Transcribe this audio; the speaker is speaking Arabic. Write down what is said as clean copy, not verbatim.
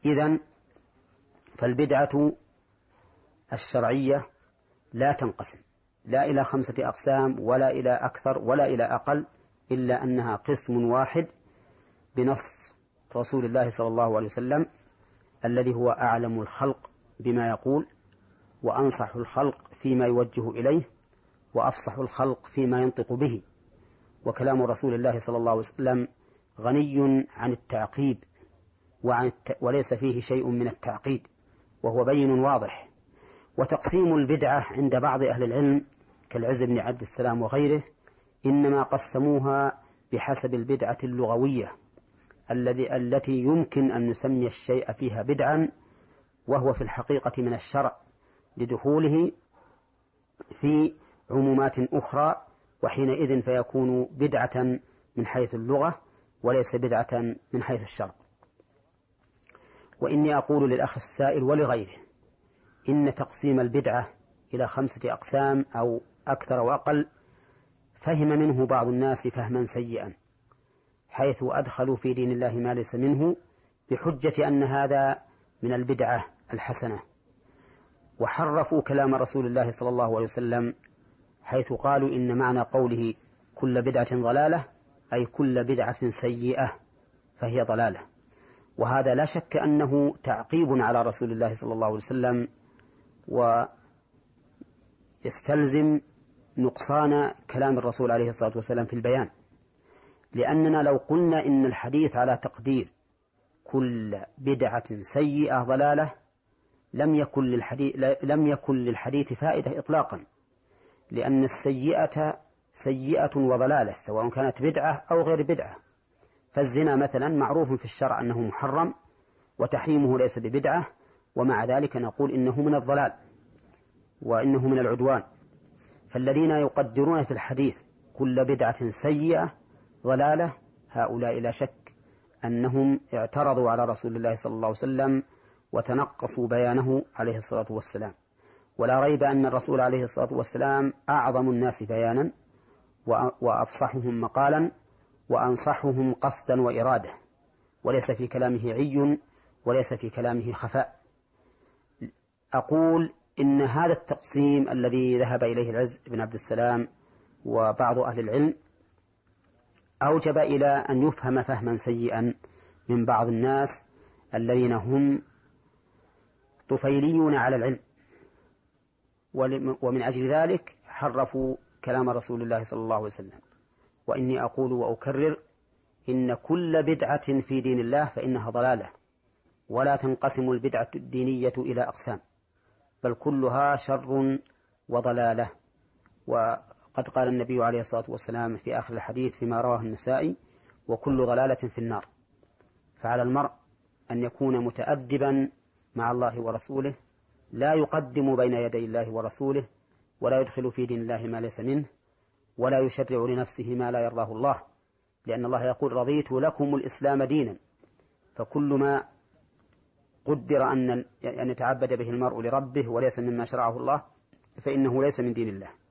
إذن فالبدعة الشرعية لا تنقسم لا إلى 5 أقسام ولا إلى أكثر ولا إلى أقل، إلا أنها قسم واحد بنص رسول الله صلى الله عليه وسلم الذي هو أعلم الخلق بما يقول، وأنصح الخلق فيما يوجه إليه، وأفصح الخلق فيما ينطق به. وكلام رسول الله صلى الله عليه وسلم غني عن التعقيب وليس فيه شيء من التعقيد، وهو بين واضح. وتقسيم البدعة عند بعض أهل العلم كالعز بن عبد السلام وغيره إنما قسموها بحسب البدعة اللغوية التي يمكن أن نسمي الشيء فيها بدعا، وهو في الحقيقة من الشرع لدخوله في عمومات أخرى، وحينئذ فيكون بدعة من حيث اللغة وليس بدعة من حيث الشرع. وإني أقول للأخ السائل ولغيره إن تقسيم البدعة إلى 5 أقسام أو أكثر وأقل فهم منه بعض الناس فهما سيئا، حيث أدخلوا في دين الله ما ليس منه بحجة أن هذا من البدعة الحسنة، وحرفوا كلام رسول الله صلى الله عليه وسلم حيث قالوا إن معنى قوله كل بدعة ضلالة أي كل بدعة سيئة فهي ضلالة. وهذا لا شك أنه تعقيب على رسول الله صلى الله عليه وسلم، ويستلزم نقصان كلام الرسول عليه الصلاة والسلام في البيان، لأننا لو قلنا إن الحديث على تقدير كل بدعة سيئة ضلالة لم يكن للحديث فائدة إطلاقا، لأن السيئة سيئة وضلالة سواء كانت بدعة أو غير بدعة. فالزنا مثلا معروف في الشرع أنه محرم وتحريمه ليس ببدعة، ومع ذلك نقول إنه من الضلال وإنه من العدوان. فالذين يقدرون في الحديث كل بدعة سيئة ضلالة هؤلاء لا شك أنهم اعترضوا على رسول الله صلى الله عليه وسلم وتنقصوا بيانه عليه الصلاة والسلام. ولا ريب أن الرسول عليه الصلاة والسلام أعظم الناس بيانا وأفصحهم مقالا وأنصحهم قصدا وإرادة، وليس في كلامه عي وليس في كلامه خفاء. أقول إن هذا التقسيم الذي ذهب إليه العز بن عبد السلام وبعض أهل العلم أوجب إلى أن يفهم فهما سيئا من بعض الناس الذين هم طفيليون على العلم، ومن أجل ذلك حرفوا كلام رسول الله صلى الله عليه وسلم. وإني أقول وأكرر إن كل بدعة في دين الله فإنها ضلالة، ولا تنقسم البدعة الدينية إلى أقسام، بل كلها شر وضلالة. وقد قال النبي عليه الصلاة والسلام في آخر الحديث فيما رواه النسائي: وكل ضلالة في النار. فعلى المرء أن يكون متأدبا مع الله ورسوله، لا يقدم بين يدي الله ورسوله، ولا يدخل في دين الله ما ليس منه، ولا يشرع لنفسه ما لا يرضاه الله، لأن الله يقول: رضيت لكم الإسلام دينا. فكل ما قدر أن يتعبد به المرء لربه وليس مما شرعه الله فإنه ليس من دين الله.